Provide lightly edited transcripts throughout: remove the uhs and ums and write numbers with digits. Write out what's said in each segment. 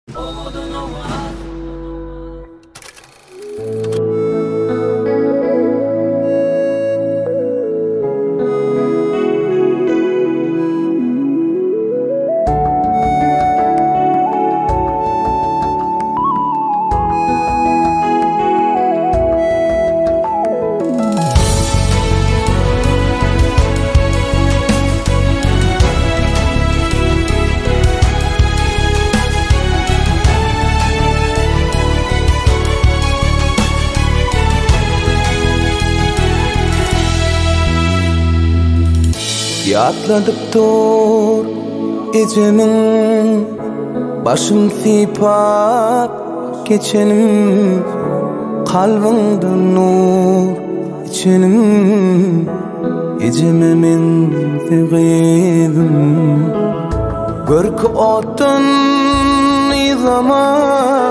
Yatladıp dur ecemin, başım sipap geçenim, kalbimde nur içenim, ecememin fegizim. Görkü otun izama,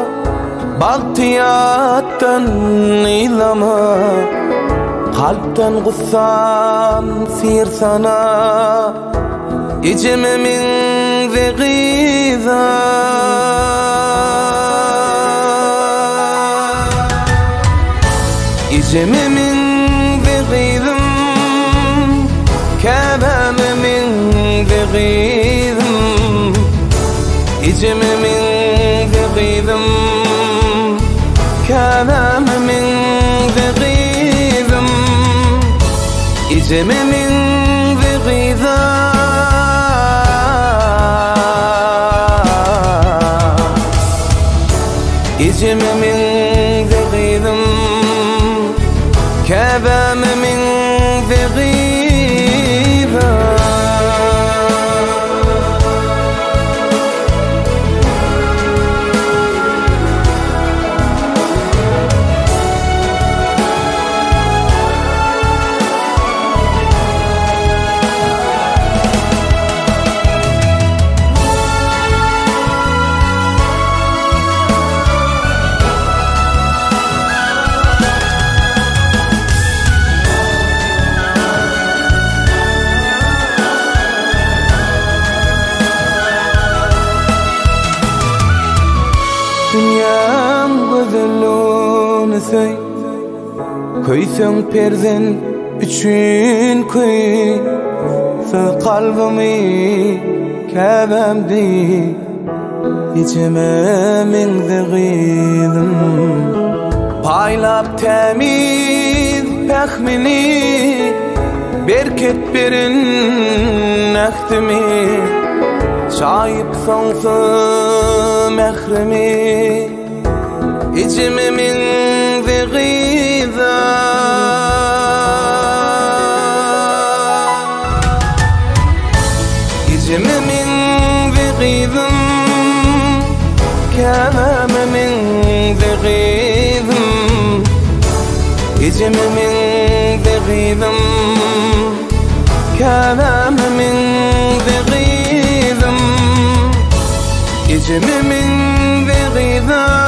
bahtiyattan izama, kalpten gussam sir sana, ecememin vegiza. Ecememin vegizim, kebememin vegizim. Ecememin vegizim, kebememin vegizim. Ecememin vegiza. Ecememin vegizim, kebememin vegiza. Dünyam gözellûni söy, köýsen perden üçün köy. Söz kalbimi kebemdi, ecememin vegizim. Paylap temiz pehmini, berket berin nehdimi. Şayip sonsu mehremi, ecememin vegiza. Ecememin vegizim, kebememin vegizim. Ecememin vegizim, kebememin vegizim. Ecememin vegiza.